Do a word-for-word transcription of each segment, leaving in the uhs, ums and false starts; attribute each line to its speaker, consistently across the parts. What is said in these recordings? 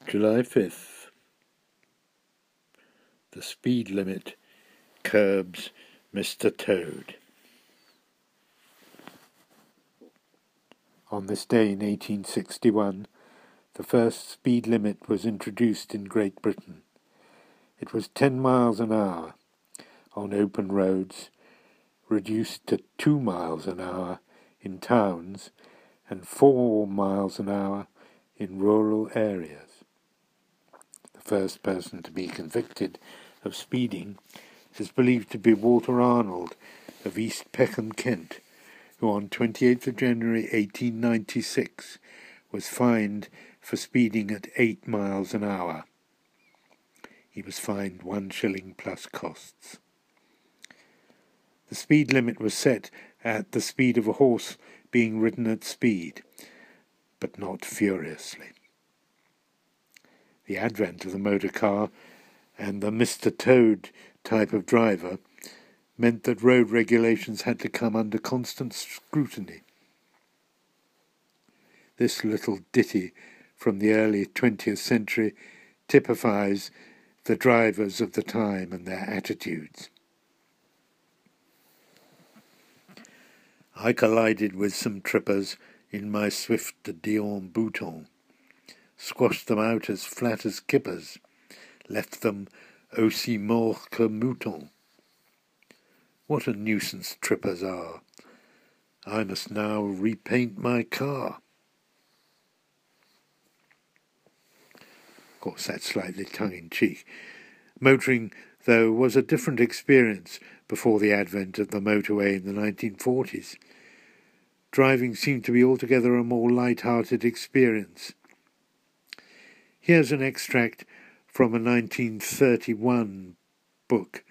Speaker 1: July fifth. The speed limit curbs Mister Toad. On this day in eighteen sixty-one, the first speed limit was introduced in Great Britain. It was ten miles an hour on open roads, reduced to two miles an hour in towns and four miles an hour in rural areas. The first person to be convicted of speeding is believed to be Walter Arnold of East Peckham, Kent, who on twenty-eighth of January eighteen ninety-six was fined for speeding at eight miles an hour. He was fined one shilling plus costs. The speed limit was set at the speed of a horse being ridden at speed, but not furiously. The advent of the motor car and the Mister Toad type of driver meant that road regulations had to come under constant scrutiny. This little ditty from the early twentieth century typifies the drivers of the time and their attitudes. I collided with some trippers in my swift déamboutant, squashed them out as flat as kippers, left them aussi morts que moutons. What a nuisance trippers are! I must now repaint my car. Of course, that's slightly tongue-in-cheek. Motoring, though, was a different experience before the advent of the motorway in the nineteen forties. Driving seemed to be altogether a more light-hearted experience. Here's an extract from a nineteen thirty-one book.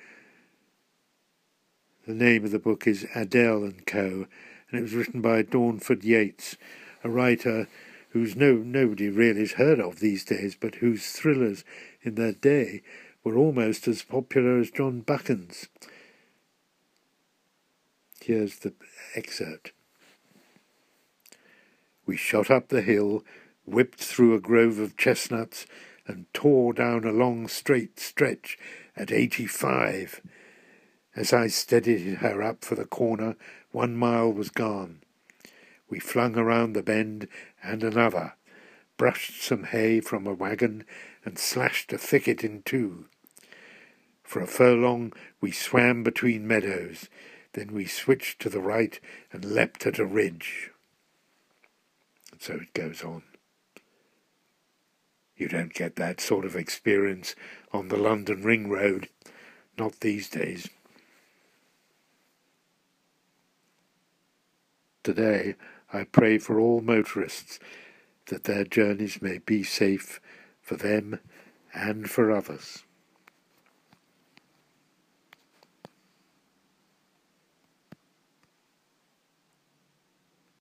Speaker 1: The name of the book is Adele and Co., and it was written by Dawnford Yates, a writer whose no nobody really has heard of these days, but whose thrillers in their day were almost as popular as John Buchan's. Here's the excerpt. We shot up the hill, whipped through a grove of chestnuts, and tore down a long straight stretch at eighty-five. As I steadied her up for the corner, one mile was gone. We flung around the bend and another, brushed some hay from a wagon, and slashed a thicket in two. For a furlong we swam between meadows, then we switched to the right and leapt at a ridge. And so it goes on. You don't get that sort of experience on the London Ring Road, not these days. Today, I pray for all motorists that their journeys may be safe for them and for others.